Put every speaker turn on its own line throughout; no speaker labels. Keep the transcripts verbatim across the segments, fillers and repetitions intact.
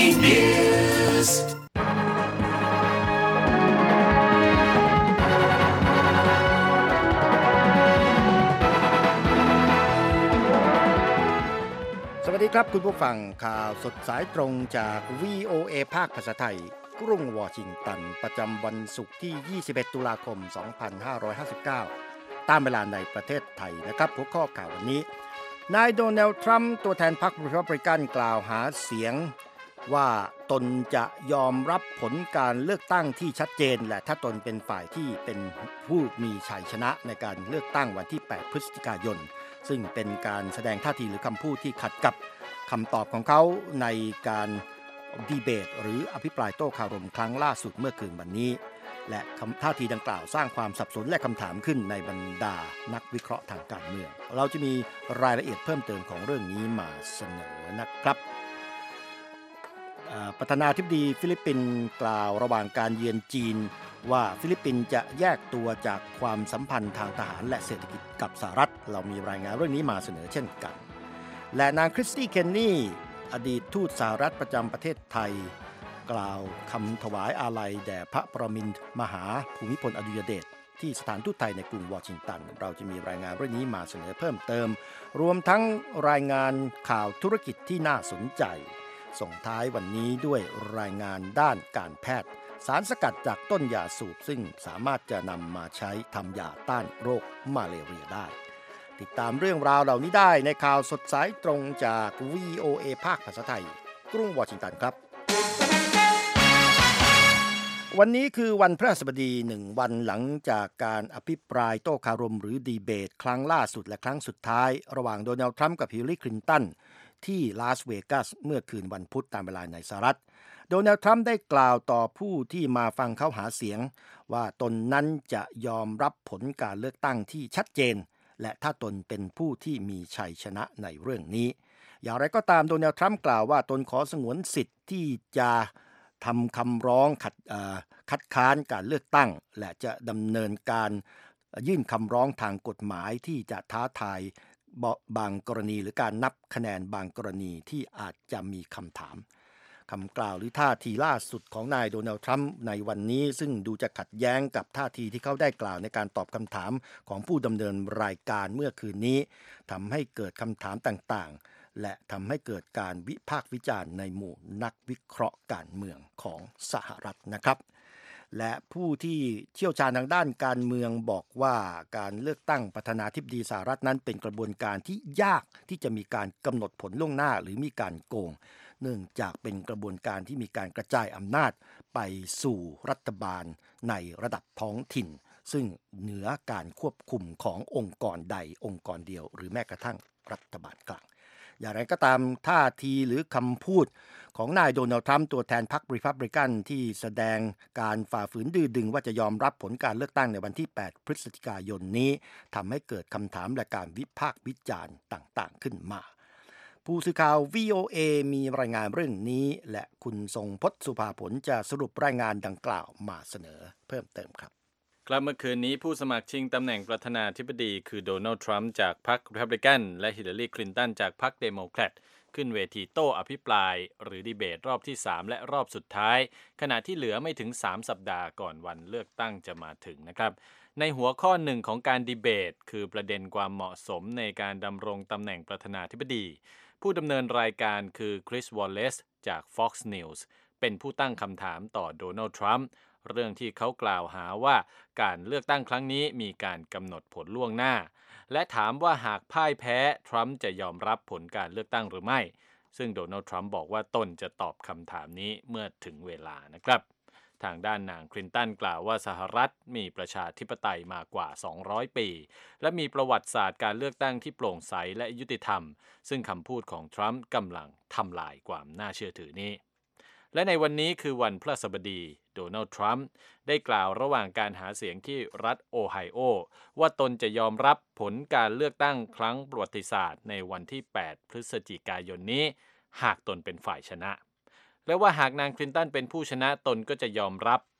Newsสวัสดีครับคุณผู้ฟังข่าวสดสายตรงจาก วี โอ เอ ภาคภาษาไทยกรุงวอชิงตันประจำวันศุกร์ที่ยี่สิบเอ็ดตุลาคมสองพันห้าร้อยห้าสิบเก้าตามเวลาในประเทศไทยนะครับหัวข้อข่าววันนี้นายโดนัลด์ทรัมป์ตัวแทนพรรครีพับลิกันกล่าวหาเสียงว่าตนจะยอมรับผลการเลือกตั้งที่ชัดเจนและถ้าตนเป็นฝ่ายที่เป็นผู้มีชัยชนะในการเลือกตั้งวันที่แปดพฤศจิกายนซึ่งเป็นการแสดงท่าทีหรือคำพูดที่ขัดกับคำตอบของเขาในการดีเบตหรืออภิปรายโต้คารมครั้งล่าสุดเมื่อคืนวันนี้และท่าทีดังกล่าวสร้างความสับสนและคำถามขึ้นในบรรดานักวิเคราะห์ทางการเมืองเราจะมีรายละเอียดเพิ่มเติมของเรื่องนี้มาเสนอนะครับประธานาธิบดีฟิลิปปินส์กล่าวระหว่างการเยือนจีนว่าฟิลิปปินส์จะแยกตัวจากความสัมพันธ์ทางทหารและเศรษฐกิจกับสหรัฐเรามีรายงานเรื่องนี้มาเสนอเช่นกันและนางคริสตี้เคนนี่อดีตทูตสหรัฐประจำประเทศไทยกล่าวคำถวายอาลัยแด่พระปรมินทรมหาภูมิพลอดุลยเดชที่สถานทูตไทยในกรุงวอชิงตันเราจะมีรายงานเรื่องนี้มาเสนอเพิ่มเติมรวมทั้งรายงานข่าวธุรกิจที่น่าสนใจส่งท้ายวันนี้ด้วยรายงานด้านการแพทย์สารสกัดจากต้นยาสูบซึ่งสามารถจะนำมาใช้ทำยาต้านโรคมาเลเรียได้ติดตามเรื่องราวเหล่านี้ได้ในข่าวสดสายตรงจาก วี โอ เอ ภาคภาษาไทยกรุงวอชิงตันครับวันนี้คือวันพฤหัสบดีหนึ่งวันหลังจากการอภิปรายโต้คารมหรือดีเบตครั้งล่าสุดและครั้งสุดท้ายระหว่างโดนัลด์ทรัมป์กับฮิลลารีคลินตันที่ลาสเวกัสเมื่อคืนวันพุธตามเวลาในสหรัฐโดนัลด์ทรัมป์ได้กล่าวต่อผู้ที่มาฟังเขาหาเสียงว่าตนนั้นจะยอมรับผลการเลือกตั้งที่ชัดเจนและถ้าตนเป็นผู้ที่มีชัยชนะในเรื่องนี้อย่างไรก็ตามโดนัลด์ทรัมป์กล่าวว่าตนขอสงวนสิทธิ์ที่จะทำคำร้องขัดคัดค้านการเลือกตั้งและจะดำเนินการยื่นคำร้องทางกฎหมายที่จะท้าทายบางกรณีหรือการนับคะแนนบางกรณีที่อาจจะมีคำถามคำกล่าวหรือท่าทีล่าสุดของนายโดนัลด์ทรัมป์ในวันนี้ซึ่งดูจะขัดแย้งกับท่าทีที่เขาได้กล่าวในการตอบคำถามของผู้ดำเนินรายการเมื่อคืนนี้ทำให้เกิดคำถามต่างๆและทำให้เกิดการวิพากษ์วิจารณ์ในหมู่นักวิเคราะห์การเมืองของสหรัฐนะครับและผู้ที่เชี่ยวชาญทางด้านการเมืองบอกว่าการเลือกตั้งประธานาธิบดีสหรัฐนั้นเป็นกระบวนการที่ยากที่จะมีการกำหนดผลล่วงหน้าหรือมีการโกงเนื่องจากเป็นกระบวนการที่มีการกระจายอำนาจไปสู่รัฐบาลในระดับท้องถิ่นซึ่งเหนือการควบคุมขององค์กรใดองค์กรเดียวหรือแม้กระทั่งรัฐบาลกลางอย่างไรก็ตามท่าทีหรือคำพูดของนายโดนัลด์ทรัมป์ตัวแทนพรรครีพับลิกันที่แสดงการฝ่าฝืนดื้อดึงว่าจะยอมรับผลการเลือกตั้งในวันที่แปดพฤศจิกายนนี้ทำให้เกิดคำถามและการวิพากษ์วิจารณ์ต่างๆขึ้นมาผู้สื่อข่าว วี โอ เอ มีรายงานเรื่องนี้และคุณทรงพจน์สุภาผลจะสรุปรายงานดังกล่าวมาเสนอเพิ่มเติมครับ
กลับเมื่อคืนนี้ผู้สมัครชิงตำแหน่งประธานาธิบดีคือโดนัลด์ทรัมป์จากพรรครีพับลิกันและฮิลลารีคลินตันจากพรรคเดโมแครตขึ้นเวทีโต้อภิปรายหรือดีเบตรอบที่สามและรอบสุดท้ายขณะที่เหลือไม่ถึงสามสัปดาห์ก่อนวันเลือกตั้งจะมาถึงนะครับในหัวข้อหนึ่งของการดีเบตคือประเด็นความเหมาะสมในการดำรงตำแหน่งประธานาธิบดีผู้ดำเนินรายการคือคริสวอลเลซจาก Fox News เป็นผู้ตั้งคำถามต่อโดนัลด์ทรัมป์เรื่องที่เขากล่าวหาว่าการเลือกตั้งครั้งนี้มีการกำหนดผลล่วงหน้าและถามว่าหากพ่ายแพ้ทรัมป์จะยอมรับผลการเลือกตั้งหรือไม่ซึ่งโดนัลด์ทรัมป์บอกว่าตนจะตอบคำถามนี้เมื่อถึงเวลานะครับทางด้านนางคลินตันกล่าวว่าสหรัฐมีประชาธิปไตยมากว่าสองร้อยปีและมีประวัติศาสตร์การเลือกตั้งที่โปร่งใสและยุติธรรมซึ่งคำพูดของทรัมป์กำลังทำลายความน่าเชื่อถือนี้และในวันนี้คือวันพฤหัสบดีโดนัลด์ทรัมป์ได้กล่าวระหว่างการหาเสียงที่รัฐโอไฮโอว่าตนจะยอมรับผลการเลือกตั้งครั้งประวัติศาสตร์ในวันที่แปดพฤศจิกายนนี้หากตนเป็นฝ่ายชนะและว่าหากนางคลินตันเป็นผู้ชนะตนก็จะยอมรับ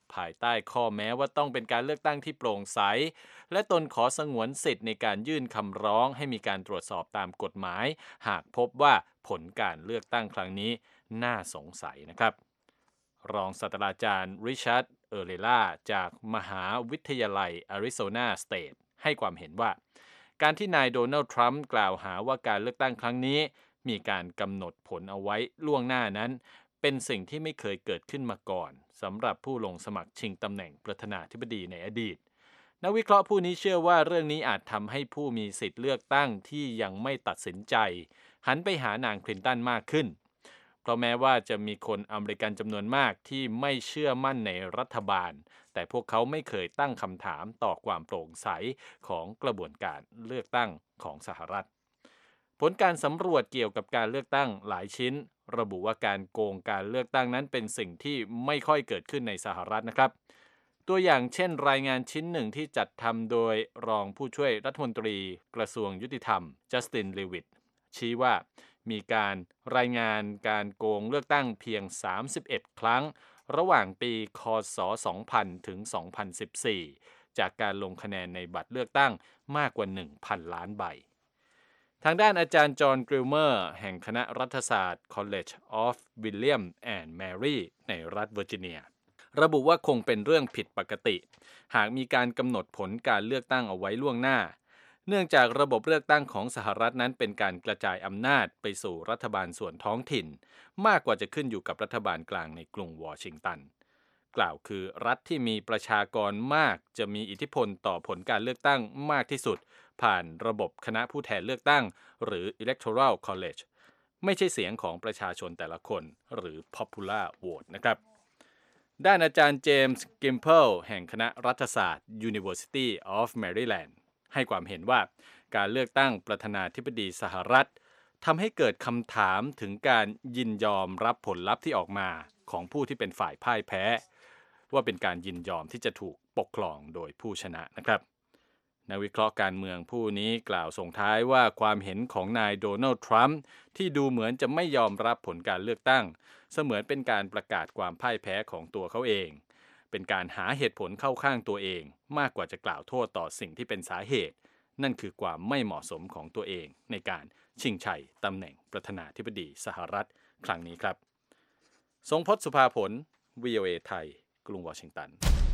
ภายใต้ข้อแม้ว่าต้องเป็นการเลือกตั้งที่โปร่งใสและตนขอสงวนสิทธิ์ในการยื่นคำร้องให้มีการตรวจสอบตามกฎหมายหากพบว่าผลการเลือกตั้งครั้งนี้น่าสงสัยนะครับรองศาสตราจารย์ริชาร์ดเออร์เลล่าจากมหาวิทยาลัยอาริโซนาสเตทให้ความเห็นว่าการที่นายโดนัลด์ทรัมป์กล่าวหาว่าการเลือกตั้งครั้งนี้มีการกำหนดผลเอาไว้ล่วงหน้านั้นเป็นสิ่งที่ไม่เคยเกิดขึ้นมาก่อนสำหรับผู้ลงสมัครชิงตำแหน่งประธานาธิบดีในอดีตนักวิเคราะห์ผู้นี้เชื่อว่าเรื่องนี้อาจทำให้ผู้มีสิทธิ์เลือกตั้งที่ยังไม่ตัดสินใจหันไปหานางคลินตันมากขึ้นเพราะแม้ว่าจะมีคนอเมริกันจำนวนมากที่ไม่เชื่อมั่นในรัฐบาลแต่พวกเขาไม่เคยตั้งคำถามต่อความโปร่งใสของกระบวนการเลือกตั้งของสหรัฐผลการสำรวจเกี่ยวกับการเลือกตั้งหลายชิ้นระบุว่าการโกงการเลือกตั้งนั้นเป็นสิ่งที่ไม่ค่อยเกิดขึ้นในสหรัฐนะครับตัวอย่างเช่นรายงานชิ้นหนึ่งที่จัดทำโดยรองผู้ช่วยรัฐมนตรีกระทรวงยุติธรรมจัสติน เลวิตชี้ว่ามีการรายงานการโกงเลือกตั้งเพียงสามสิบเอ็ดครั้งระหว่างปีค.ศ. สองพัน ถึง สองพันสิบสี่ จากการลงคะแนนในบัตรเลือกตั้งมากกว่า หนึ่งพัน ล้านใบทางด้านอาจารย์จอห์น กริลเมอร์แห่งคณะรัฐศาสตร์ College of William and Mary ในรัฐเวอร์จิเนียระบุว่าคงเป็นเรื่องผิดปกติหากมีการกำหนดผลการเลือกตั้งเอาไว้ล่วงหน้าเนื่องจากระบบเลือกตั้งของสหรัฐนั้นเป็นการกระจายอำนาจไปสู่รัฐบาลส่วนท้องถิ่นมากกว่าจะขึ้นอยู่กับรัฐบาลกลางในกรุงวอชิงตันกล่าวคือรัฐที่มีประชากรมากจะมีอิทธิพลต่อผลการเลือกตั้งมากที่สุดผ่านระบบคณะผู้แทนเลือกตั้งหรือ Electoral College ไม่ใช่เสียงของประชาชนแต่ละคนหรือ Popular Vote นะครับด้านอาจารย์เจมส์ กิมเพิลแห่งคณะรัฐศาสตร์ University of Maryland ให้ความเห็นว่าการเลือกตั้งประธานาธิบดีสหรัฐทำให้เกิดคำถามถึงการยินยอมรับผลลัพธ์ที่ออกมาของผู้ที่เป็นฝ่ายพ่ายแพ้ว่าเป็นการยินยอมที่จะถูกปกครองโดยผู้ชนะนะครับนักวิเคราะห์การเมืองผู้นี้กล่าวส่งท้ายว่าความเห็นของนายโดนัลด์ทรัมป์ที่ดูเหมือนจะไม่ยอมรับผลการเลือกตั้งเสมือนเป็นการประกาศความพ่ายแพ้ของตัวเขาเองเป็นการหาเหตุผลเข้าข้างตัวเองมากกว่าจะกล่าวโทษต่อสิ่งที่เป็นสาเหตุนั่นคือความไม่เหมาะสมของตัวเองในการชิงชัยตำแหน่งประธานาธิบดีสหรัฐครั้งนี้ครับทรงพจน์ สุภาผล วี โอ เอ ไทยกรุงวอชิงตัน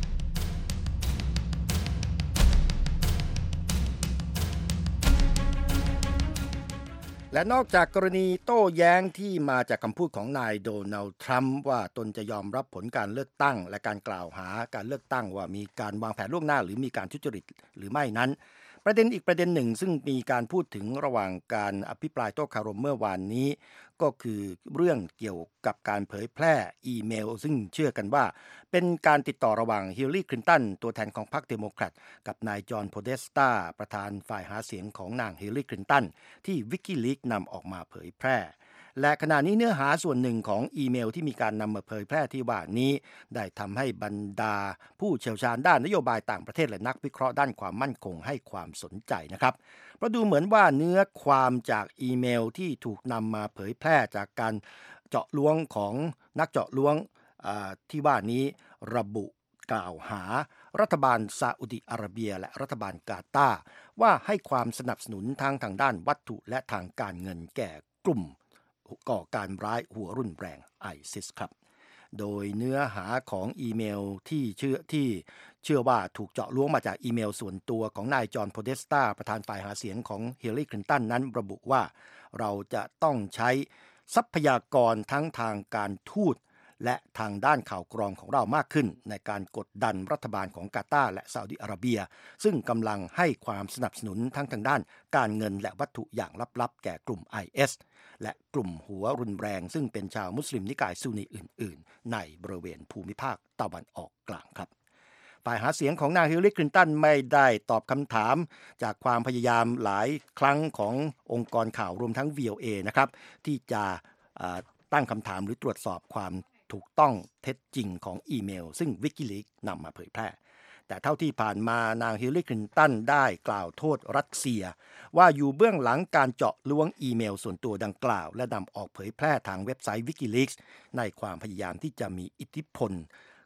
และนอกจากกรณีโต้แย้งที่มาจากคำพูดของนายโดนัลด์ทรัมป์ว่าตนจะยอมรับผลการเลือกตั้งและการกล่าวหาการเลือกตั้งว่ามีการวางแผนล่วงหน้าหรือมีการทุจริตหรือไม่นั้นประเด็นอีกประเด็นหนึ่งซึ่งมีการพูดถึงระหว่างการอภิปรายโต้คารมเมื่อวานนี้ก็คือเรื่องเกี่ยวกับการเผยแพร่อีเมลซึ่งเชื่อกันว่าเป็นการติดต่อระหว่างฮิลลารี คลินตันตัวแทนของพรรคเดโมแครตกับนายจอห์น โพเดสตาประธานฝ่ายหาเสียงของนางฮิลลารี คลินตันที่ WikiLeaks นำออกมาเผยแพร่และขณะนี้เนื้อหาส่วนหนึ่งของอีเมลที่มีการนำมาเผยแพร่ที่ว่านี้ได้ทำให้บรรดาผู้เชี่ยวชาญด้านนโยบายต่างประเทศและนักวิเคราะห์ด้านความมั่นคงให้ความสนใจนะครับเพราะดูเหมือนว่าเนื้อความจากอีเมลที่ถูกนำมาเผยแพร่จากการเจาะล้วงของนักเจาะล้วงที่ว่านี้ระบุกล่าวหารัฐบาลซาอุดิอาระเบียและรัฐบาลกาตาร์ว่าให้ความสนับสนุนทางทางด้านวัตถุและทางการเงินแก่กลุ่มก่อการร้ายหัวรุนแรงไอซิสครับโดยเนื้อหาของอีเมลที่เชื่อที่เชื่อว่าถูกเจาะล้วงมาจากอีเมลส่วนตัวของนายจอห์น โพเดสตาประธานฝ่ายหาเสียงของฮิลลารี คลินตันนั้นระบุว่าเราจะต้องใช้ทรัพยากรทั้งทางการทูตและทางด้านข่าวกรองของเรามากขึ้นในการกดดันรัฐบาลของกาตาร์และซาอุดิอาระเบียซึ่งกำลังให้ความสนับสนุนทั้งทางด้านการเงินและวัตถุอย่างลับๆแก่กลุ่ม ไอ เอส และกลุ่มหัวรุนแรงซึ่งเป็นชาวมุสลิมนิกายซุนนีอื่นๆในบริเวณภูมิภาคตะวันออกกลางครับฝ่ายหาเสียงของนางฮิลลารี คลินตันไม่ได้ตอบคำถามจากความพยายามหลายครั้งขององค์กรข่าวรวมทั้ง วี โอ เอ นะครับที่จะตั้งคำถามหรือตรวจสอบความถูกต้องเท็จจริงของอีเมลซึ่ง WikiLeaks นำมาเผยแพร่แต่เท่าที่ผ่านมานางฮิลลารี คลินตันได้กล่าวโทษรัสเซียว่าอยู่เบื้องหลังการเจาะล้วงอีเมลส่วนตัวดังกล่าวและนำออกเผยแพร่ทางเว็บไซต์ WikiLeaks ในความพยายามที่จะมีอิทธิพล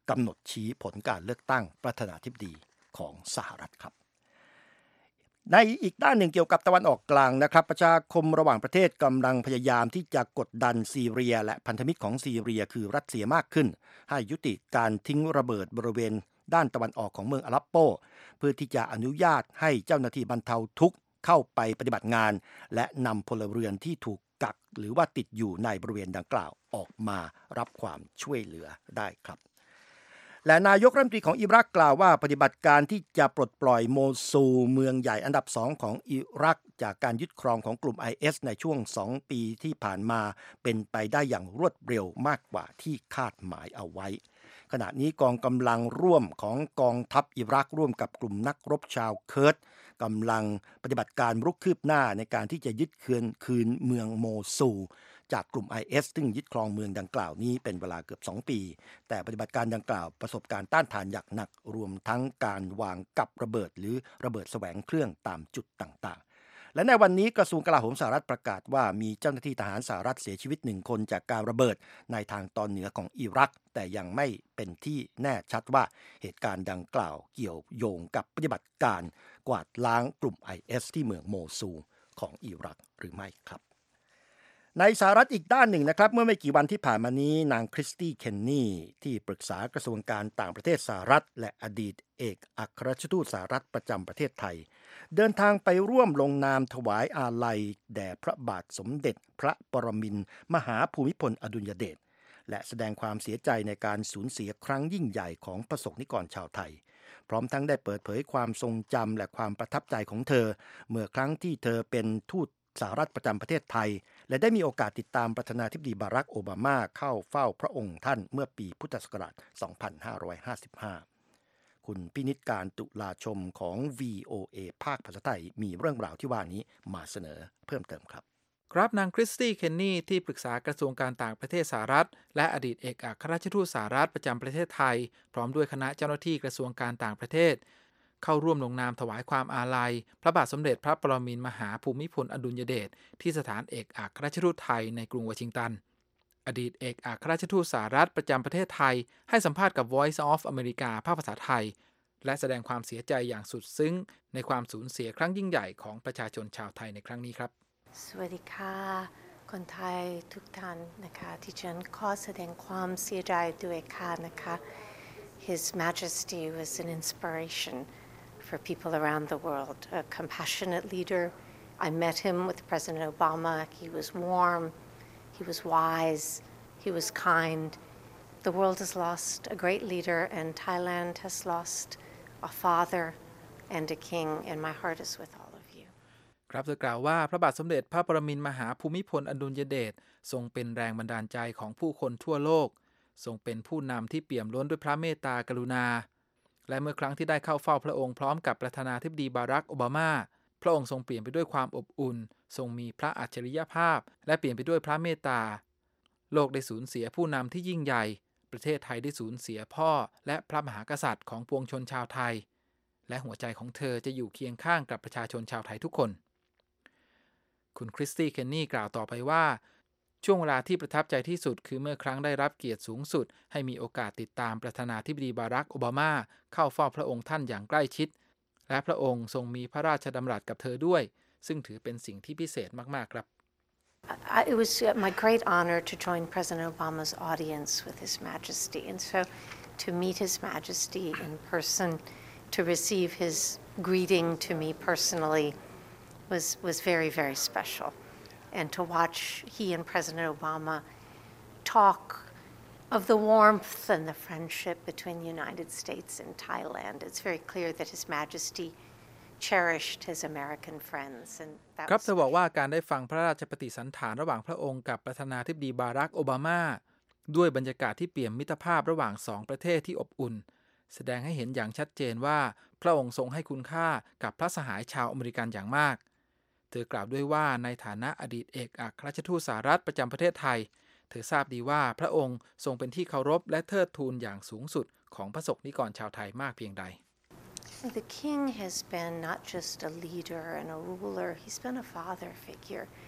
กำหนดชี้ผลการเลือกตั้งประธานาธิบดีของสหรัฐครับในอีกด้านหนึ่งเกี่ยวกับตะวันออกกลางนะครับประชาคมระหว่างประเทศกำลังพยายามที่จะกดดันซีเรียและพันธมิตรของซีเรียคือรัสเซียมากขึ้นให้ยุติการทิ้งระเบิดบริเวณด้านตะวันออกของเมืองอาลัปโปเพื่อที่จะอนุญาตให้เจ้าหน้าที่บรรเทาทุกข์เข้าไปปฏิบัติงานและนำพลเรือนที่ถูกกักหรือว่าติดอยู่ในบริเวณดังกล่าวออกมารับความช่วยเหลือได้ครับและนายกรัฐมนตรีของอิรักกล่าวว่าปฏิบัติการที่จะปลดปล่อยโมซูลเมืองใหญ่อันดับสองของอิรักจากการยึดครองของกลุ่ม ไอ เอส ในช่วงสองปีที่ผ่านมาเป็นไปได้อย่างรวดเร็วมากกว่าที่คาดหมายเอาไว้ขณะนี้กองกำลังร่วมของกองทัพอิรักร่วมกับกลุ่มนักรบชาวเคิร์ดกำลังปฏิบัติการรุกคืบหน้าในการที่จะยึดคืนคืนเมืองโมซูลจากกลุ่ม ไอ เอส ซึ่งยึดครองเมืองดังกล่าวนี้เป็นเวลาเกือบสองปีแต่ปฏิบัติการดังกล่าวประสบการต้านทานอย่างหนักรวมทั้งการวางกับระเบิดหรือระเบิดแสวงเครื่องตามจุดต่างๆและในวันนี้กระทรวงกลาโหมสหรัฐประกาศว่ามีเจ้าหน้าที่ทหารสหรัฐเสียชีวิตหนึ่งคนจากการระเบิดในทางตอนเหนือของอิรักแต่ยังไม่เป็นที่แน่ชัดว่าเหตุการณ์ดังกล่าวเกี่ยวโยงกับปฏิบัติการกวาดล้างกลุ่ม ไอ เอส ที่เมืองโมซูลของอิรักหรือไม่ครับในสหรัฐอีกด้านหนึ่งนะครับเมื่อไม่กี่วันที่ผ่านมานี้นางคริสตี้เคนนีที่ปรึกษากระทรวงการต่างประเทศสหรัฐและอดีตเอกอัครราชทูตสหรัฐประจำประเทศไทยเดินทางไปร่วมลงนามถวายอาลัยแด่พระบาทสมเด็จพระปรมินทรมหาภูมิพลอดุลยเดชและแสดงความเสียใจในการสูญเสียครั้งยิ่งใหญ่ของประสบนิกรชาวไทยพร้อมทั้งได้เปิดเผยความทรงจำและความประทับใจของเธอเมื่อครั้งที่เธอเป็นทูตสหรัฐประจำประเทศไทยและได้มีโอกาสติดตามประธานาธิบดีบารักโอบามาเข้าเฝ้าพระองค์ท่านเมื่อปีพุทธศักราช สองพันห้าร้อยห้าสิบห้า คุณพินิจการตุลาชมของ วี โอ เอ ภาคภาษาไทยมีเรื่องราวที่ว่านี้มาเสนอเพิ่มเติมครับ
ครับนางคริสตี้เคนนีที่ปรึกษากระทรวงการต่างประเทศสหรัฐและอดีตเอกอัครราชทูตสหรัฐประจำประเทศไทยพร้อมด้วยคณะเจ้าหน้าที่กระทรวงการต่างประเทศเข้าร่วมลงนามถวายความอาลัยพระบาทสมเด็จพระปรมินทรมหาภูมิพลอดุลยเดชที่สถานเอกอัครราชทูตไทยในกรุงวอชิงตันอดีตเอกอัครราชทูตสหรัฐประจำประเทศไทยให้สัมภาษณ์กับ Voice of America ภาคภาษาไทยและแสดงความเสียใจอย่างสุดซึ้งในความสูญเสียครั้งยิ่งใหญ่ของประชาชนชาวไทยในครั้งนี้ครับ
สวัสดีค่ะคนไทยทุกท่านนะคะที่ฉันขอแสดงความเสียใจด้วยค่ะนะคะ His Majesty was an inspiration for people around the world, a compassionate leader. I met him with President Obama. He was warm, he was wise, he was kind. The world has lost a great leader, and Thailand has lost a father and a king, and my heart is with all.
ครับเธอกล่าวว่าพระบาทสมเด็จพระปรมินทรมหาภูมิพลอดุลยเดชทรงเป็นแรงบันดาลใจของผู้คนทั่วโลกทรงเป็นผู้นำที่เปี่ยมล้นด้วยพระเมตตากรุณาและเมื่อครั้งที่ได้เข้าเฝ้าพระองค์พร้อมกับประธานาธิบดีบารักโอบามาพระองค์ทรงเปลี่ยนไปด้วยความอบอุ่นทรงมีพระอัจฉริยภาพและเปลี่ยนไปด้วยพระเมตตาโลกได้สูญเสียผู้นำที่ยิ่งใหญ่ประเทศไทยได้สูญเสียพ่อและพระมหากษัตริย์ของปวงชนชาวไทยและหัวใจของเธอจะอยู่เคียงข้างกับประชาชนชาวไทยทุกคนคุณคริสตี้เคนนีกล่าวต่อไปว่าช่วงเวลาที่ประทับใจที่สุดคือเมื่อครั้งได้รับเกียรติสูงสุดให้มีโอกาสติดตามประธานาธิบดีบารักโอบามาเข้าเฝ้าพระองค์ท่านอย่างใกล้ชิดและพระองค์ทรงมีพระราชดำรัสกับเธอด้วยซึ่งถือเป็นสิ่งที่พิเศษมากๆครับ
It was my great honor to join President Obama's audience with His Majesty, and so to meet His Majesty in person, to receive his greeting to me personally.Was, was very, very special. And to watch he and President Obama talk of the warmth and the friendship between the United States and Thailand, it's very clear that His Majesty cherished his American friends. And that
ครับเธอบอกว่าการได้ฟังพระราชปฏิสันถานระหว่างพระองค์กับประธานาธิบดีบารักโอบามาด้วยบรรยากาศที่เปี่ยมมิตรภาพระหว่างสองประเทศที่อบอุ่นแสดงให้เห็นอย่างชัดเจนว่าพระองค์ทรงให้คุณค่ากับพระสหายชาวอเมริกันอย่างมากเธอกล่าวด้วยว่าในฐานะอดีตเอกอัครราชทูตสหรัฐประจำประเทศไทยเธอทราบดีว่าพระองค์ทรงเป็นที่เคารพและเทิดทูนอย่างสูงสุดของประสบนิกรชาวไทยมากเพียงใด
The king has been not just a leader and a ruler, he's been a father figure.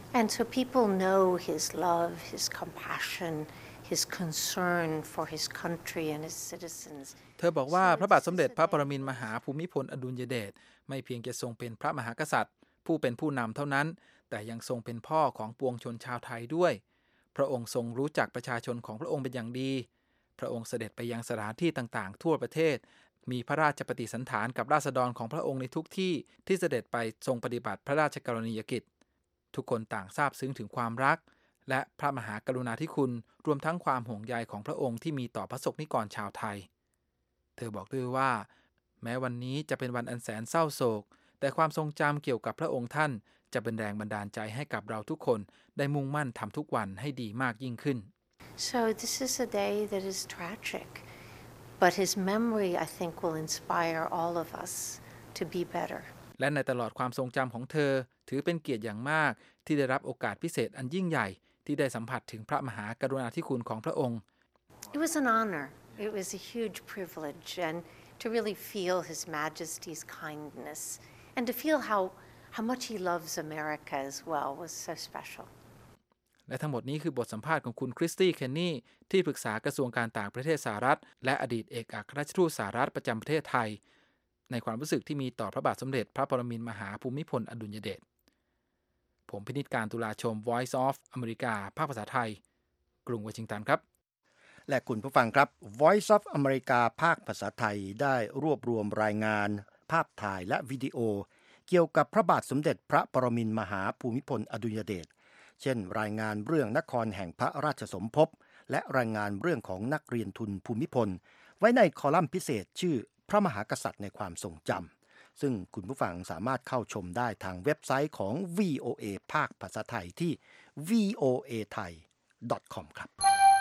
And so people know his love, his compassion, his concern for his country and his citizens.
เธอบอกว่าพระบาทสมเด็จพระปรมินทรมหาภูมิพลอดุลยเดชไม่เพียงจะทรงเป็นพระมหากษัตริย์ผู้เป็นผู้นำเท่านั้นแต่ยังทรงเป็นพ่อของปวงชนชาวไทยด้วยพระองค์ทรงรู้จักประชาชนของพระองค์เป็นอย่างดีพระองค์เสด็จไปยังสถานที่ต่างๆทั่วประเทศมีพระราชปฏิสันถานกับราษฎรของพระองค์ในทุกที่ที่เสด็จไปทรงปฏิบัติพระราชกรณียกิจทุกคนต่างซาบซึ้งถึงความรักและพระมหากรุณาธิคุณรวมทั้งความห่วงใยของพระองค์ที่มีต่อพระสงฆ์นิกรชาวไทยเธอบอกด้วยว่าแม้วันนี้จะเป็นวันอันแสนเศร้าโศกแต่ความทรงจำเกี่ยวกับพระองค์ท่านจะเป็นแรงบันดาลใจให้กับเราทุกคนได้มุ่งมั่นทำทุกวันให้ดีมากยิ่งขึ้น
So this is a day that is tragic, but his memory, I think, will inspire all of us to be better.
และในตลอดความทรงจำของเธอถือเป็นเกียรติอย่างมากที่ได้รับโอกาสพิเศษอันยิ่งใหญ่ที่ได้สัมผัสถึงพระมหากรุณาธิคุณของพระองค์
It was an honor. It was a huge privilege, and to really feel His Majesty's kindness and to feel how how much he loves America as well was so special.
และทั้งหมดนี้คือบทสัมภาษณ์ของคุณคริสตี้เคนนีที่ปรึกษากระทรวงการต่างประเทศสหรัฐและอดีตเอกอัครราชทูตสหรัฐประจำประเทศไทยในความรู้สึกที่มีต่อพระบาทสมเด็จพระปรมินทรมหาภูมิพลอดุลยเดชผมพินิจการตุลาชม Voice of อเมริกาภาคภาษาไทยกรุงวอชิงตันครับ
และคุณผู้ฟังครับ Voice of อเมริกาภาคภาษาไทยได้รวบรวมรายงานภาพถ่ายและวิดีโอเกี่ยวกับพระบาทสมเด็จพระปรมินทรมหาภูมิพลอดุลยเดชเช่นรายงานเรื่องนครแห่งพระราชสมภพและรายงานเรื่องของนักเรียนทุนภูมิพลไว้ในคอลัมน์พิเศษชื่อพระมหากษัตริย์ในความทรงจำซึ่งคุณผู้ฟังสามารถเข้าชมได้ทางเว็บไซต์ของ วี โอ เอ ภาคภาษาไทยที่ วี โอ เอ ไทย ดอท คอม ครับ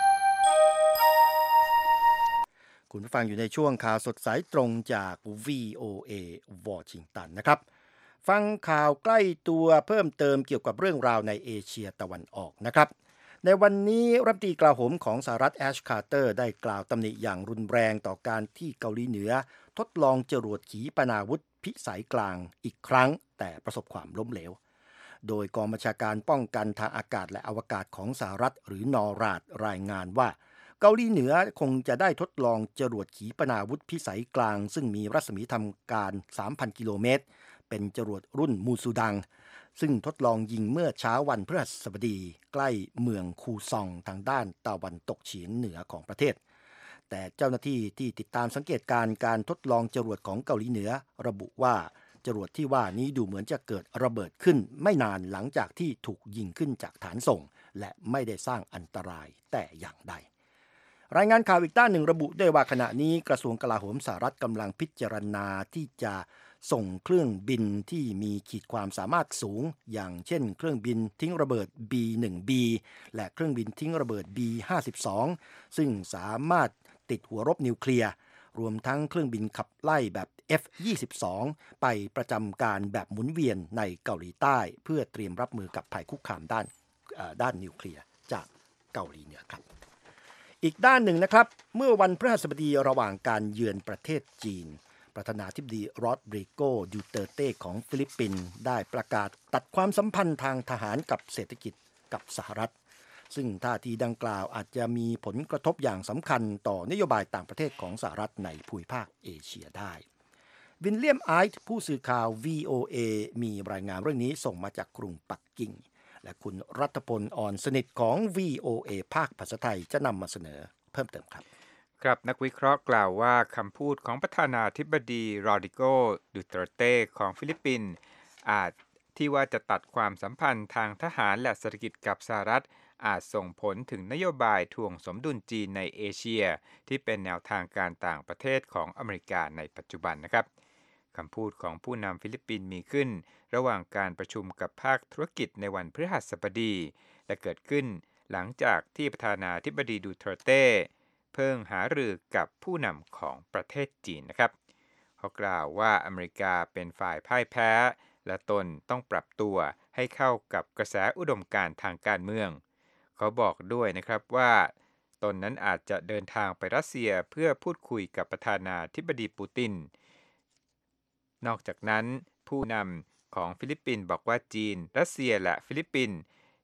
คุณผู้ฟังอยู่ในช่วงข่าวสดสายตรงจาก วี โอ เอ วอชิงตันนะครับฟังข่าวใกล้ตัวเพิ่มเติมเกี่ยวกับเรื่องราวในเอเชียตะวันออกนะครับในวันนี้รัฐมนตรีกลาโหมของสหรัฐแอชคาร์เตอร์ได้กล่าวตำหนิอย่างรุนแรงต่อการที่เกาหลีเหนือทดลองจรวดขีปนาวุธพิสัยกลางอีกครั้งแต่ประสบความล้มเหลวโดยกองบัญชาการป้องกันทางอากาศและอวกาศของสหรัฐหรือนอราดรายงานว่าเกาหลีเหนือคงจะได้ทดลองจรวดขีปนาวุธพิสัยกลางซึ่งมีรัศมีทำการ สามพัน กิโลเมตรเป็นจรวดรุ่นมูซูดังซึ่งทดลองยิงเมื่อเช้าวันพฤหัสบดีใกล้เมืองคูซองทางด้านตะวันตกเฉียงเหนือของประเทศแต่เจ้าหน้าที่ที่ติดตามสังเกตการณ์การทดลองจรวดของเกาหลีเหนือระบุว่าจรวดที่ว่านี้ดูเหมือนจะเกิดระเบิดขึ้นไม่นานหลังจากที่ถูกยิงขึ้นจากฐานส่งและไม่ได้สร้างอันตรายแต่อย่างใดรายงานข่าวอีกด้านหนึ่งระบุด้วยว่าขณะนี้กระทรวงกลาโหมสหรัฐกำลังพิจารณาที่จะส่งเครื่องบินที่มีขีดความสามารถสูงอย่างเช่นเครื่องบินทิ้งระเบิด บี วัน บี และเครื่องบินทิ้งระเบิด บี ห้าสิบสอง ซึ่งสามารถติดหัวรบนิวเคลียร์รวมทั้งเครื่องบินขับไล่แบบ เอฟ ยี่สิบสอง ไปประจำการแบบหมุนเวียนในเกาหลีใต้เพื่อเตรียมรับมือกับภัยคุกคามด้านด้านนิวเคลียร์จากเกาหลีเหนือครับอีกด้านหนึ่งนะครับเมื่อวันพฤหัสบดีระหว่างการเยือนประเทศจีนประธานาธิบดีโรดริโก ดูเตอร์เต้ของฟิลิปปินส์ได้ประกาศตัดความสัมพันธ์ทางทหารกับเศรษฐกิจกับสหรัฐซึ่งท่าทีดังกล่าวอาจจะมีผลกระทบอย่างสำคัญต่อนโยบายต่างประเทศของสหรัฐในภูมิภาคเอเชียได้วิลเลียมไอท์ผู้สื่อข่าว วี โอ เอ มีรายงานเรื่องนี้ส่งมาจากกรุงปักกิ่งและคุณรัฐพลอ่อนสนิทของ วี โอ เอ ภาคภาษาไทยจะนำมาเสนอเพิ่มเติมครับ
ครับนักวิเคราะห์กล่าวว่าคำพูดของประธานาธิบดีโรดริโก ดูเตอร์เต้ของฟิลิปปินส์อาจที่ว่าจะตัดความสัมพันธ์ทางทหารและเศรษฐกิจกับสหรัฐอาจส่งผลถึงนโยบายทวงสมดุลจีนในเอเชียที่เป็นแนวทางการต่างประเทศของอเมริกาในปัจจุบันนะครับคำพูดของผู้นำฟิลิปปินส์มีขึ้นระหว่างการประชุมกับภาคธุรกิจในวันพฤหัสบดีและเกิดขึ้นหลังจากที่ประธานาธิบดีดูเตอร์เต้เพิ่งหารือกับผู้นำของประเทศจีนนะครับเขากล่าวว่าอเมริกาเป็นฝ่ายพ่ายแพ้และตนต้องปรับตัวให้เข้ากับกระแสอุดมการณ์ทางการเมืองเขาบอกด้วยนะครับว่าตนนั้นอาจจะเดินทางไปรัสเซียเพื่อพูดคุยกับประธานาธิบดีปูตินนอกจากนั้นผู้นำของฟิลิปปินส์บอกว่าจีนรัสเซียและฟิลิปปินส์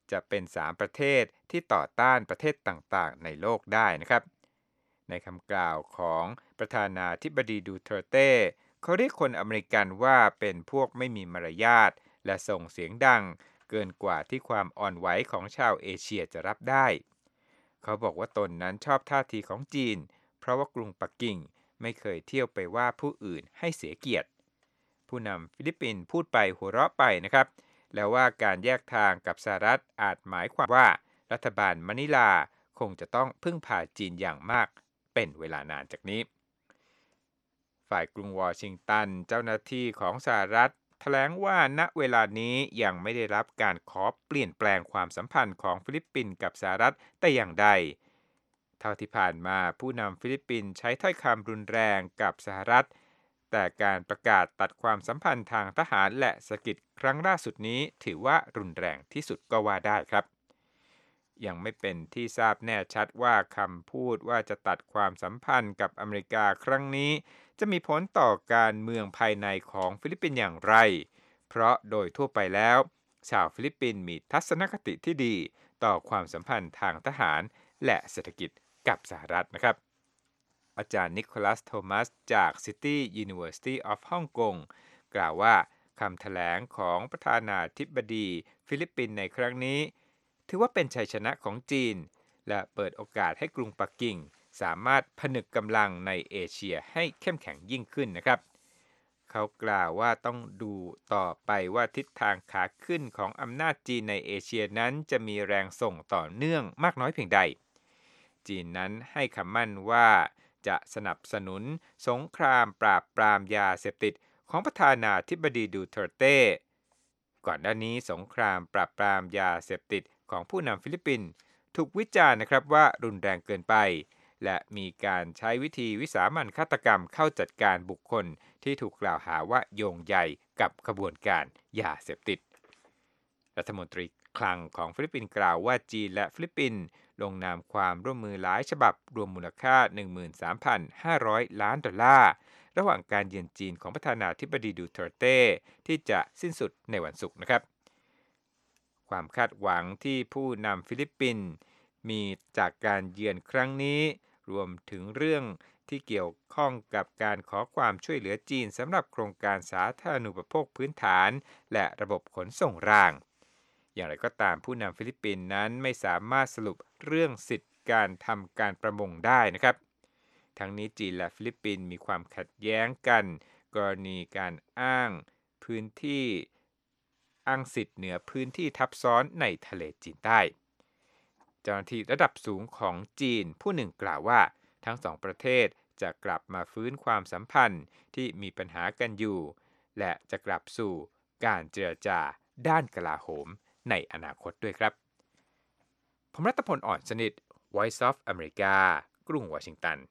จะเป็นสามประเทศที่ต่อต้านประเทศต่างๆในโลกได้นะครับในคำกล่าวของประธานาธิบดีดูเทอร์เต้เขาเรียกคนอเมริกันว่าเป็นพวกไม่มีมารยาทและส่งเสียงดังเกินกว่าที่ความอ่อนไหวของชาวเอเชียจะรับได้เขาบอกว่าตนนั้นชอบท่าทีของจีนเพราะว่ากรุงปักกิ่งไม่เคยเที่ยวไปว่าผู้อื่นให้เสียเกียรติผู้นำฟิลิปปินส์พูดไปหัวเราะไปนะครับแล้วว่าการแยกทางกับสหรัฐอาจหมายความว่ารัฐบาลมะนิลาคงจะต้องพึ่งพาจีนอย่างมากเป็นเวลานานจากนี้ฝ่ายกรุงวอชิงตันเจ้าหน้าที่ของสหรัฐแถลงว่าณเวลานี้ยังไม่ได้รับการขอเปลี่ยนแปลงความสัมพันธ์ของฟิลิปปินส์กับสหรัฐแต่อย่างใดเท่าที่ผ่านมาผู้นำฟิลิปปินส์ใช้ถ้อยคำรุนแรงกับสหรัฐแต่การประกาศตัดความสัมพันธ์ทางทหารและเศรษฐกิจครั้งล่าสุดนี้ถือว่ารุนแรงที่สุดก็ว่าได้ครับยังไม่เป็นที่ทราบแน่ชัดว่าคำพูดว่าจะตัดความสัมพันธ์กับอเมริกาครั้งนี้จะมีผลต่อการเมืองภายในของฟิลิปปินส์อย่างไรเพราะโดยทั่วไปแล้วชาวฟิลิปปินส์มีทัศนคติที่ดีต่อความสัมพันธ์ทางทหารและเศรษฐกิจกับสหรัฐนะครับอาจารย์นิโคลัสโทมัสจาก City University of Hong Kong กล่าวว่าคำแถลงของประธานาธิบดีฟิลิปปินส์ในครั้งนี้ถือว่าเป็นชัยชนะของจีนและเปิดโอกาสให้กรุงปักกิ่งสามารถผนึกกำลังในเอเชียให้เข้มแข็งยิ่งขึ้นนะครับเขากล่าวว่าต้องดูต่อไปว่าทิศทางขาขึ้นของอำนาจจีนในเอเชียนั้นจะมีแรงส่งต่อเนื่องมากน้อยเพียงใดจีนนั้นให้คำมั่นว่าจะสนับสนุนสงครามปราบปรามยาเสพติดของประธานาธิบดีดูเทอร์เต้ก่อนหน้านี้สงครามปราบปรามยาเสพติดของผู้นำฟิลิปปินส์ถูกวิจารณ์นะครับว่ารุนแรงเกินไปและมีการใช้วิธีวิสามัญฆาตกรรมเข้าจัดการบุคคลที่ถูกกล่าวหาว่าโยงใยกับขบวนการยาเสพติดรัฐมนตรีคลังของฟิลิปปินส์กล่าวว่าจีนและฟิลิปปินส์ลงนามความร่วมมือหลายฉบับรวมมูลค่า หนึ่งหมื่นสามพันห้าร้อย ล้านดอลลาร์ระหว่างการเยือนจีนของประธานาธิบดีดูเทอร์เต้ที่จะสิ้นสุดในวันศุกร์นะครับความคาดหวังที่ผู้นำฟิลิปปินส์มีจากการเยือนครั้งนี้รวมถึงเรื่องที่เกี่ยวข้องกับการขอความช่วยเหลือจีนสำหรับโครงการสาธารณูปโภคพื้นฐานและระบบขนส่งรางอย่างไรก็ตามผู้นำฟิลิปปินส์นั้นไม่สามารถสรุปเรื่องสิทธิการทำการประมงได้นะครับทั้งนี้จีนและฟิลิปปินส์มีความขัดแย้งกันกรณีการอ้างพื้นที่อ้างสิทธิ์เหนือพื้นที่ทับซ้อนในทะเลจีนใต้เจ้าหน้าที่ระดับสูงของจีนผู้หนึ่งกล่าวว่าทั้งสองประเทศจะกลับมาฟื้นความสัมพันธ์ที่มีปัญหากันอยู่และจะกลับสู่การเจรจาด้านกลาโหมในอนาคตด้วยครับผมรัตพล อ่อนสนิท Voice of America กรุงวอชิงตัน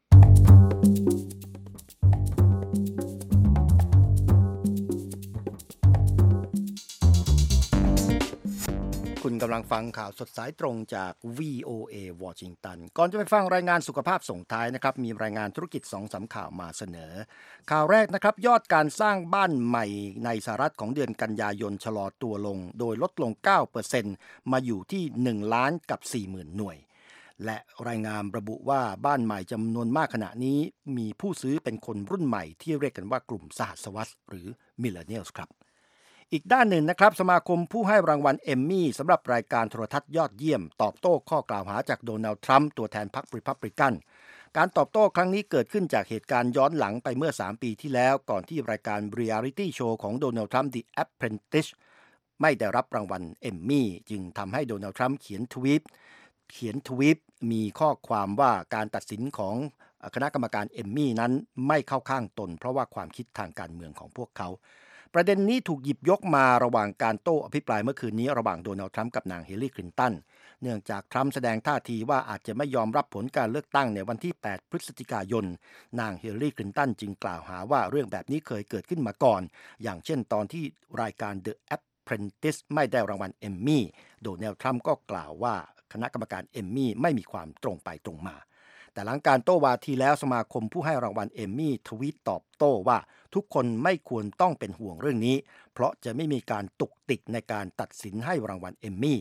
คุณกำลังฟังข่าวสดสายตรงจาก วี โอ เอ วอชิงตันก่อนจะไปฟังรายงานสุขภาพส่งท้ายนะครับมีรายงานธุรกิจ สองสาม ข่าวมาเสนอข่าวแรกนะครับยอดการสร้างบ้านใหม่ในสหรัฐของเดือนกันยายนชะลอตัวลงโดยลดลง เก้าเปอร์เซ็นต์ มาอยู่ที่หนึ่งล้านกับ สี่หมื่น หน่วยและรายงานระบุว่าบ้านใหม่จำนวนมากขณะนี้มีผู้ซื้อเป็นคนรุ่นใหม่ที่เรียกกันว่ากลุ่มสหัสวรรษหรือมิลเลนเนียลส์ครับอีกด้านหนึ่งนะครับสมาคมผู้ให้รางวัลเอมมี่สำหรับรายการโทรทัศน์ยอดเยี่ยมตอบโต้ข้อกล่าวหาจากโดนัลด์ทรัมป์ตัวแทนพรรครีพับลิกันการตอบโต้ครั้งนี้เกิดขึ้นจากเหตุการณ์ย้อนหลังไปเมื่อสามปีที่แล้วก่อนที่รายการเรียลิตี้โชว์ของโดนัลด์ทรัมป์ The Apprentice ไม่ได้รับรางวัลเอมมี่จึงทำให้โดนัลด์ทรัมป์เขียนทวีตเขียนทวีตมีข้อความว่าการตัดสินของคณะกรรมการเอมมี่นั้นไม่เข้าข้างตนเพราะว่าความคิดทางการเมืองของพวกเขาประเด็นนี้ถูกหยิบยกมาระหว่างการโต้อภิปรายเมื่อคืนนี้ระหว่างโดนัลด์ทรัมป์กับนางฮิลลารีคลินตันเนื่องจากทรัมป์แสดงท่าทีว่าอาจจะไม่ยอมรับผลการเลือกตั้งในวันที่แปดพฤศจิกายนนางฮิลลารีคลินตันจึงกล่าวหาว่าเรื่องแบบนี้เคยเกิดขึ้นมาก่อนอย่างเช่นตอนที่รายการ The Apprentice ไม่ได้รางวัลเอมมี่โดนัลด์ทรัมป์ก็กล่าวว่าคณะกรรมการเอมมี่ไม่มีความตรงไปตรงมาแต่หลังการโต้วาทีแล้วสมาคมผู้ให้รางวัลเอมมี่ทวีตตอบโต้ว่าทุกคนไม่ควรต้องเป็นห่วงเรื่องนี้เพราะจะไม่มีการตุกติกในการตัดสินให้รางวัลเอมมี่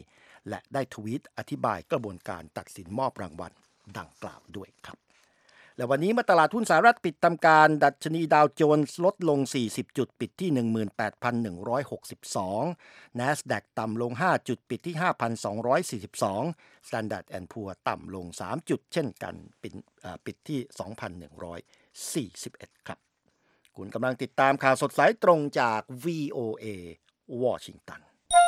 และได้ทวีตอธิบายกระบวนการตัดสินมอบรางวัลดังกล่าวด้วยครับและวันนี้เมื่อตลาดหุ้นสหรัฐปิดทำการดัชนีดาวโจนส์ลดลงสี่สิบจุดปิดที่ หนึ่งหมื่นแปดพันหนึ่งร้อยหกสิบสอง NASDAQ ต่ำลงห้าจุดปิดที่ ห้าพันสองร้อยสี่สิบสอง Standard แอนด์ Poor ต่ำลงสามจุดเช่นกันปิดปิดที่ สองพันหนึ่งร้อยสี่สิบเอ็ด ครับคุณกำลังติดตามข่าวสดสายตรงจาก วี โอ เอ วอชิงตัน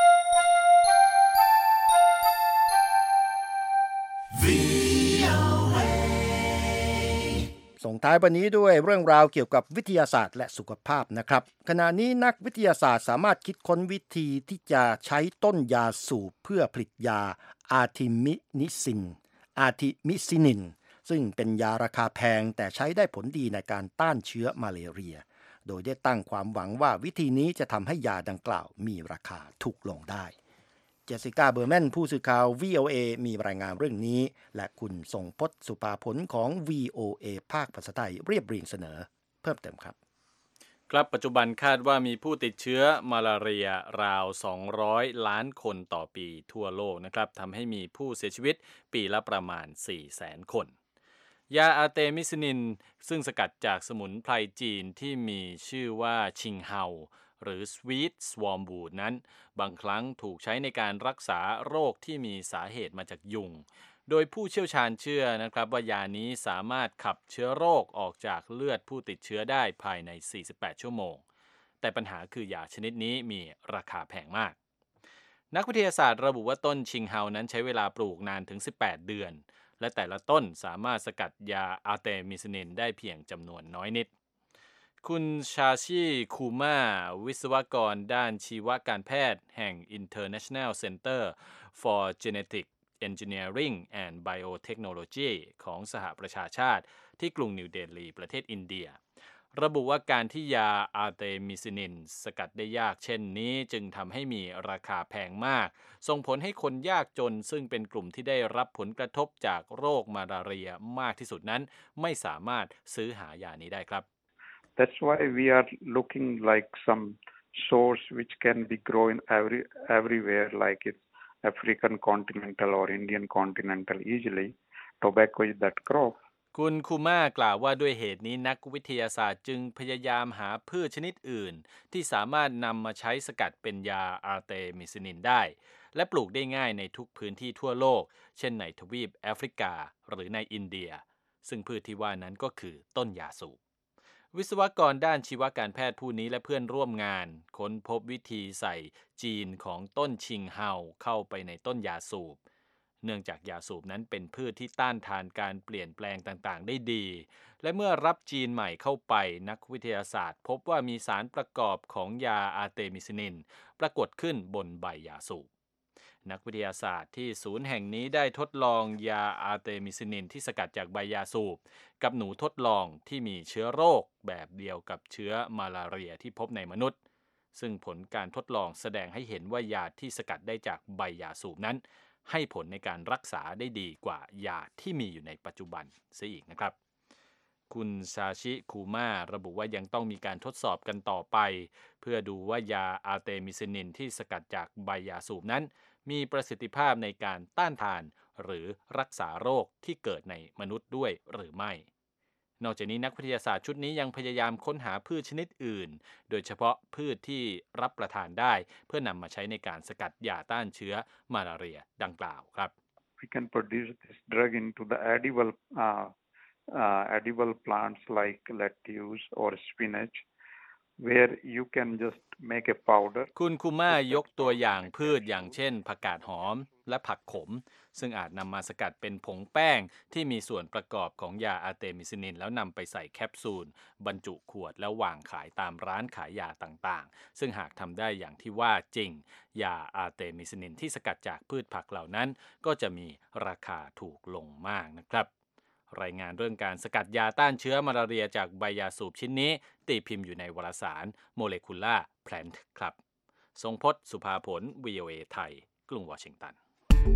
ส่งท้ายวันนี้ด้วยเรื่องราวเกี่ยวกับวิทยาศาสตร์และสุขภาพนะครับขณะนี้นักวิทยาศาสตร์สามารถคิดค้นวิธีที่จะใช้ต้นยาสูบเพื่อผลิตยาอาร์ทิมินิซินอาร์ทิมิซินินซึ่งเป็นยาราคาแพงแต่ใช้ได้ผลดีในการต้านเชื้อมาเลเรียโดยได้ตั้งความหวังว่าวิธีนี้จะทำให้ยาดังกล่าวมีราคาถูกลงได้เจสสิก้าเบอร์แมนผู้สื่อข่าว วี โอ เอ มีรายงานเรื่องนี้และคุณทรงพจน์สุภาผลของ วี โอ เอ ภาคภาษาไทยเรียบเรียงเสนอเพิ่มเติมครับ
ครับปัจจุบันคาดว่ามีผู้ติดเชื้อมาลาเรียราวสองร้อยล้านคนต่อปีทั่วโลกนะครับทำให้มีผู้เสียชีวิตปีละประมาณ สี่แสน คนยาอาร์เตมิซินินซึ่งสกัดจากสมุนไพรจีนที่มีชื่อว่าชิงเฮาหรือ Sweet Swarmwood นั้นบางครั้งถูกใช้ในการรักษาโรคที่มีสาเหตุมาจากยุงโดยผู้เชี่ยวชาญเชื่อนะครับว่ายานี้สามารถขับเชื้อโรคออกจากเลือดผู้ติดเชื้อได้ภายในสี่สิบแปดชั่วโมงแต่ปัญหาคือยาชนิดนี้มีราคาแพงมากนักวิทยาศาสตร์ระบุว่าต้นชิงเฮานั้นใช้เวลาปลูกนานถึงสิบแปดเดือนและแต่ละต้นสามารถสกัดยาอาร์เตมิซินินได้เพียงจำนวนน้อยนิดคุณชาชิคูมาวิศวกรด้านชีวการแพทย์แห่ง International Center for Genetic Engineering and Biotechnology ของสหประชาชาติที่กรุงนิวเดลีประเทศอินเดียระบุว่าการที่ยาอาร์เตมิซินินสกัดได้ยากเช่นนี้จึงทำให้มีราคาแพงมากส่งผลให้คนยากจนซึ่งเป็นกลุ่มที่ได้รับผลกระทบจากโรคมาลาเรียมากที่สุดนั้นไม่สามารถซื้อหายานี้ได้ครับ
That's why we are looking like some source which can be grown every everywhere, like it's African continental or Indian continental easily. Tobacco is that crop.
คุณคูม่ากล่าวว่าด้วยเหตุนี้นักวิทยาศาสตร์จึงพยายามหาพืชชนิดอื่นที่สามารถนำมาใช้สกัดเป็นยาอาร์เตมิซินินได้และปลูกได้ง่ายในทุกพื้นที่ทั่วโลกเช่นในทวีปแอฟริกาหรือในอินเดียซึ่งพืชที่ว่านั้นก็คือต้นยาสูบวิศวกรด้านชีวการแพทย์ผู้นี้และเพื่อนร่วมงานค้นพบวิธีใส่จีนของต้นชิงเฮาเข้าไปในต้นยาสูบเนื่องจากยาสูบนั้นเป็นพืชที่ต้านทานการเปลี่ยนแปลงต่างๆได้ดีและเมื่อรับจีนใหม่เข้าไปนักวิทยาศาสตร์พบว่ามีสารประกอบของยาอาร์เตมิซินินปรากฏขึ้นบนใบยาสูบนักวิทยาศาสตร์ที่ศูนย์แห่งนี้ได้ทดลองยาอาร์เตมิซินินที่สกัดจากใบยาสูบกับหนูทดลองที่มีเชื้อโรคแบบเดียวกับเชื้อมาลาเรียที่พบในมนุษย์ซึ่งผลการทดลองแสดงให้เห็นว่ายาที่สกัดได้จากใบยาสูบนั้นให้ผลในการรักษาได้ดีกว่ายาที่มีอยู่ในปัจจุบันเสียอีกนะครับคุณซาชิคูมาระบุว่ายังต้องมีการทดสอบกันต่อไปเพื่อดูว่ายาอาร์เตมิซินินที่สกัดจากใบยาสูบนั้นมีประสิทธิภาพในการต้านทานหรือรักษาโรคที่เกิดในมนุษย์ด้วยหรือไม่นอกจากนี้นักวิทยาศาสตร์ชุดนี้ยังพยายามค้นหาพืชชนิดอื่นโดยเฉพาะพืชที่รับประทานได้เพื่อนำมาใช้ในการสกัดยาต้านเชื้อมาลาเรียดังกล่าวครับ
We can produce this drug into the edible uh, uh, edible plants like lettuce or spinach.Where you can just make a powder
คุณคูม่ายกตัวอย่างพืชอย่างเช่นผักกาดหอมและผักขมซึ่งอาจนำมาสกัดเป็นผงแป้งที่มีส่วนประกอบของยาอาร์เตมิซินินแล้วนำไปใส่แคปซูลบรรจุขวดแล้ววางขายตามร้านขายยาต่างๆซึ่งหากทำได้อย่างที่ว่าจริงยาอาร์เตมิซินินที่สกัดจากพืชผักเหล่านั้นก็จะมีราคาถูกลงมากนะครับรายงานเรื่องการสกัดยาต้านเชื้อมาลาเรียจากใบยาสูบชิ้นนี้ตีพิมพ์อยู่ในวารสาร Molecular Plant ครับทรงพจน์สุภาผล วี โอ เอ ไทยกรุงวอชิงตัน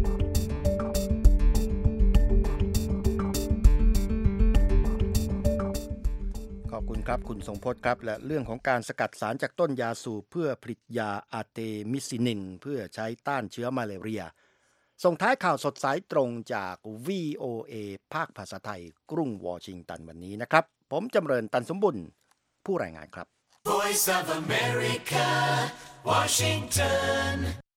ขอบคุณครับคุณทรงพจน์ครับและเรื่องของการสกัดสารจากต้นยาสูบเพื่อผลิตยาอาร์เตมิซินินเพื่อใช้ต้านเชื้อมาลาเรียส่งท้ายข่าวสดสายตรงจาก วี โอ เอ ภาคภาษาไทยกรุงวอชิงตันวันนี้นะครับผมจำเริญตันสมบุญผู้รายงานครับ
Voice of America, Washington